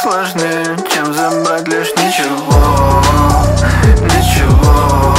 сложнее, чем забрать лишь ничего. Ничего.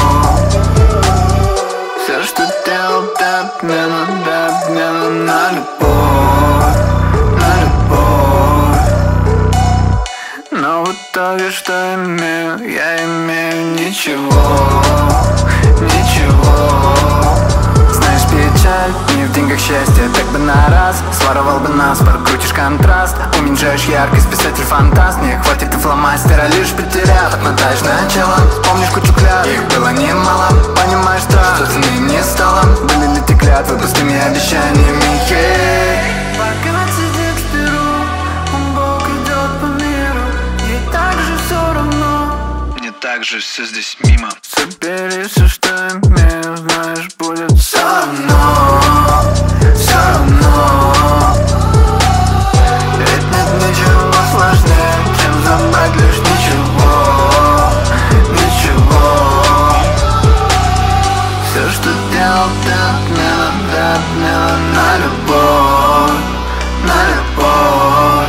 Все, что делал до обмена на любовь. На любовь. Но в итоге что имею? Я имею ничего. Ничего. Знаешь, печаль не в деньгах счастье. Так бы на раз своровал бы нас, прокрутишь контраст, уменьшаешь яркость, писатель фантаст. Не хватит и фломастера, лишь потеряв, отмотаешь начало. Вспомнишь кучу клятв, их было немало. Понимаешь, что цены не стало. Были ли те клятвы пустыми обещаниями? Пока сидит в Перу, он Бог идет по миру. Ей так же все равно. Мне так же все здесь мимо. Собери все, что имею, знаешь, будет все равно. Все равно. Ведь нет ничего сложнее, чем забрать лишь ничего. Ничего. Все, что делал до обмена на любовь. На любовь.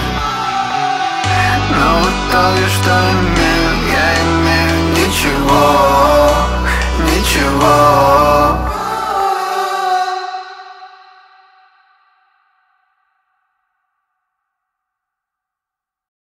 Но в итоге что имею? Я имею ничего. Ничего.